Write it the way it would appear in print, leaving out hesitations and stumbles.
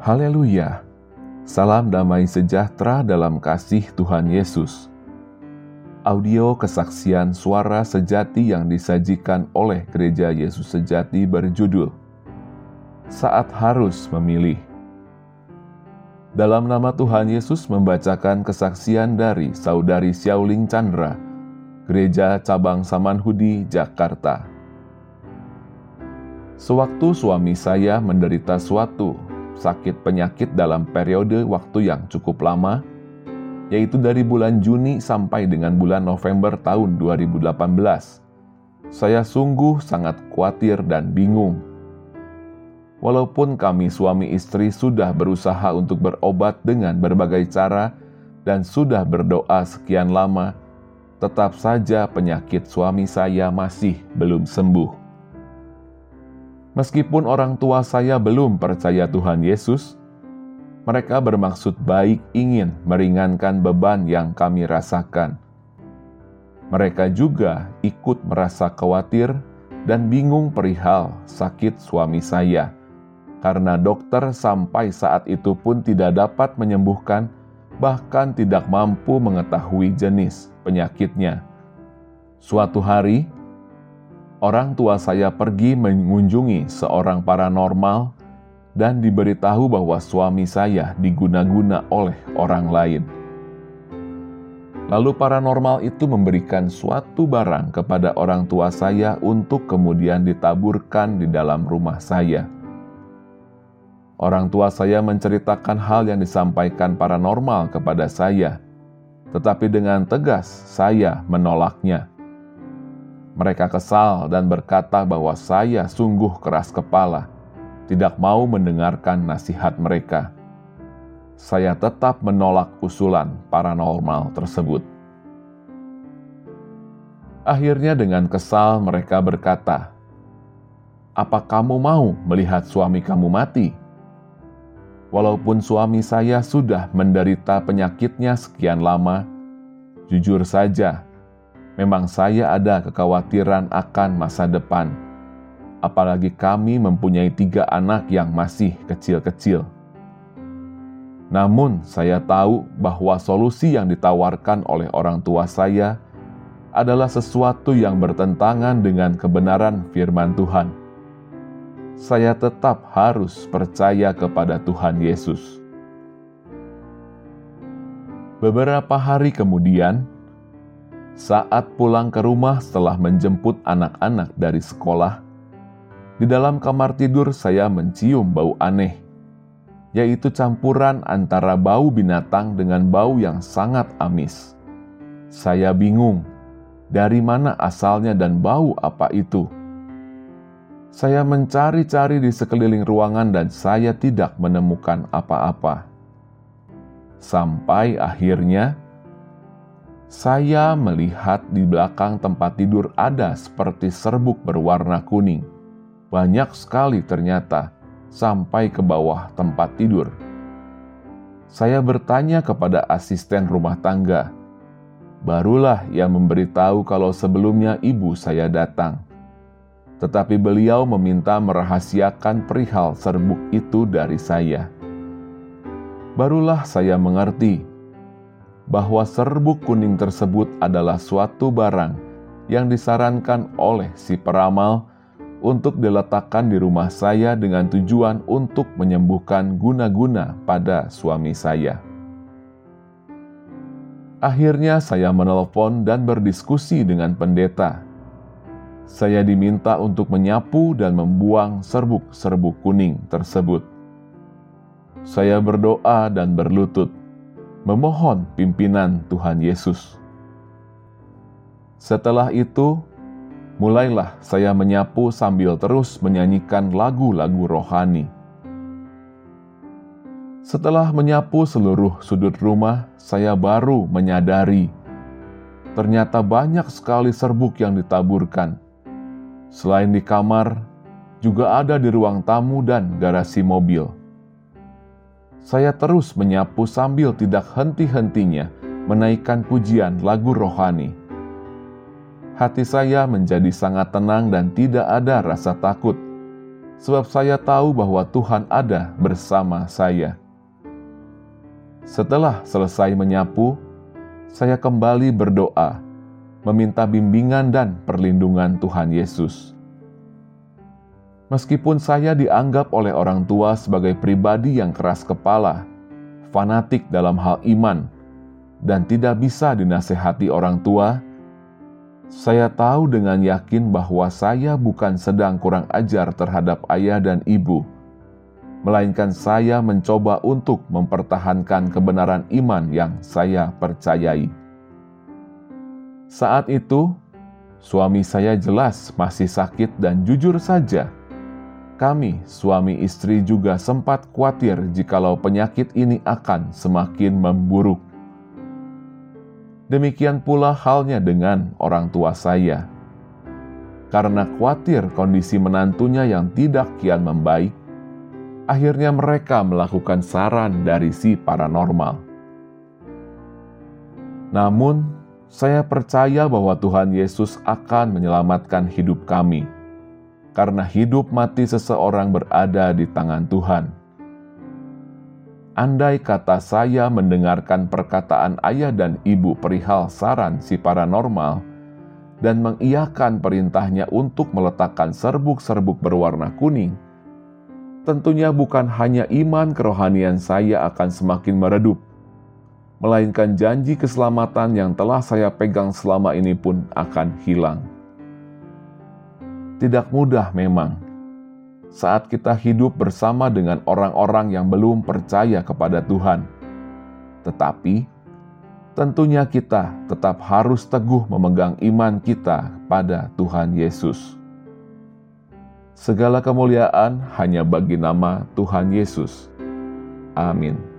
Haleluya! Salam damai sejahtera dalam kasih Tuhan Yesus. Audio kesaksian suara sejati yang disajikan oleh Gereja Yesus Sejati berjudul Saat Harus Memilih. Dalam nama Tuhan Yesus membacakan kesaksian dari Saudari Xiaoling Chandra, Gereja Cabang Samanhudi, Jakarta. Sewaktu suami saya menderita suatu sakit penyakit dalam periode waktu yang cukup lama, yaitu dari bulan Juni sampai dengan bulan November tahun 2018. Saya sungguh sangat khawatir dan bingung. Walaupun kami suami istri sudah berusaha untuk berobat dengan berbagai cara dan sudah berdoa sekian lama, tetap saja penyakit suami saya masih belum sembuh. Meskipun orang tua saya belum percaya Tuhan Yesus, mereka bermaksud baik ingin meringankan beban yang kami rasakan. Mereka juga ikut merasa khawatir dan bingung perihal sakit suami saya, karena dokter sampai saat itu pun tidak dapat menyembuhkan, bahkan tidak mampu mengetahui jenis penyakitnya. Suatu hari, orang tua saya pergi mengunjungi seorang paranormal dan diberitahu bahwa suami saya diguna-guna oleh orang lain. Lalu paranormal itu memberikan suatu barang kepada orang tua saya untuk kemudian ditaburkan di dalam rumah saya. Orang tua saya menceritakan hal yang disampaikan paranormal kepada saya, tetapi dengan tegas saya menolaknya. Mereka kesal dan berkata bahwa saya sungguh keras kepala, tidak mau mendengarkan nasihat mereka. Saya tetap menolak usulan paranormal tersebut. Akhirnya dengan kesal mereka berkata, "Apa kamu mau melihat suami kamu mati?" Walaupun suami saya sudah menderita penyakitnya sekian lama, jujur saja, memang saya ada kekhawatiran akan masa depan, apalagi kami mempunyai 3 anak yang masih kecil-kecil. Namun saya tahu bahwa solusi yang ditawarkan oleh orang tua saya adalah sesuatu yang bertentangan dengan kebenaran firman Tuhan. Saya tetap harus percaya kepada Tuhan Yesus. Beberapa hari kemudian, saat pulang ke rumah setelah menjemput anak-anak dari sekolah, di dalam kamar tidur saya mencium bau aneh, yaitu campuran antara bau binatang dengan bau yang sangat amis. Saya bingung, dari mana asalnya dan bau apa itu? Saya mencari-cari di sekeliling ruangan dan saya tidak menemukan apa-apa. Sampai akhirnya, saya melihat di belakang tempat tidur ada seperti serbuk berwarna kuning. Banyak sekali ternyata, sampai ke bawah tempat tidur. Saya bertanya kepada asisten rumah tangga. Barulah ia memberitahu kalau sebelumnya ibu saya datang. Tetapi beliau meminta merahasiakan perihal serbuk itu dari saya. Barulah saya mengerti bahwa serbuk kuning tersebut adalah suatu barang yang disarankan oleh si peramal untuk diletakkan di rumah saya dengan tujuan untuk menyembuhkan guna-guna pada suami saya. Akhirnya saya menelpon dan berdiskusi dengan pendeta. Saya diminta untuk menyapu dan membuang serbuk-serbuk kuning tersebut. Saya berdoa dan berlutut, memohon pimpinan Tuhan Yesus. Setelah itu, mulailah saya menyapu sambil terus menyanyikan lagu-lagu rohani. Setelah menyapu seluruh sudut rumah, saya baru menyadari ternyata banyak sekali serbuk yang ditaburkan. Selain di kamar, juga ada di ruang tamu dan garasi mobil. Saya terus menyapu sambil tidak henti-hentinya menaikkan pujian lagu rohani. Hati saya menjadi sangat tenang dan tidak ada rasa takut. sebab saya tahu bahwa Tuhan ada bersama saya. Setelah selesai menyapu, saya kembali berdoa, meminta bimbingan dan perlindungan Tuhan Yesus. Meskipun saya dianggap oleh orang tua sebagai pribadi yang keras kepala, fanatik dalam hal iman, dan tidak bisa dinasehati orang tua, saya tahu dengan yakin bahwa saya bukan sedang kurang ajar terhadap ayah dan ibu, melainkan saya mencoba untuk mempertahankan kebenaran iman yang saya percayai. Saat itu, suami saya jelas masih sakit dan jujur saja, kami suami istri juga sempat khawatir jikalau penyakit ini akan semakin memburuk. Demikian pula halnya dengan orang tua saya. Karena khawatir kondisi menantunya yang tidak kian membaik, akhirnya mereka melakukan saran dari si paranormal. Namun, saya percaya bahwa Tuhan Yesus akan menyelamatkan hidup kami, karena hidup mati seseorang berada di tangan Tuhan. Andai kata saya mendengarkan perkataan ayah dan ibu perihal saran si paranormal dan mengiyakan perintahnya untuk meletakkan serbuk-serbuk berwarna kuning, tentunya bukan hanya iman kerohanian saya akan semakin meredup, melainkan janji keselamatan yang telah saya pegang selama ini pun akan hilang. Tidak mudah memang saat kita hidup bersama dengan orang-orang yang belum percaya kepada Tuhan. Tetapi, tentunya kita tetap harus teguh memegang iman kita pada Tuhan Yesus. Segala kemuliaan hanya bagi nama Tuhan Yesus. Amin.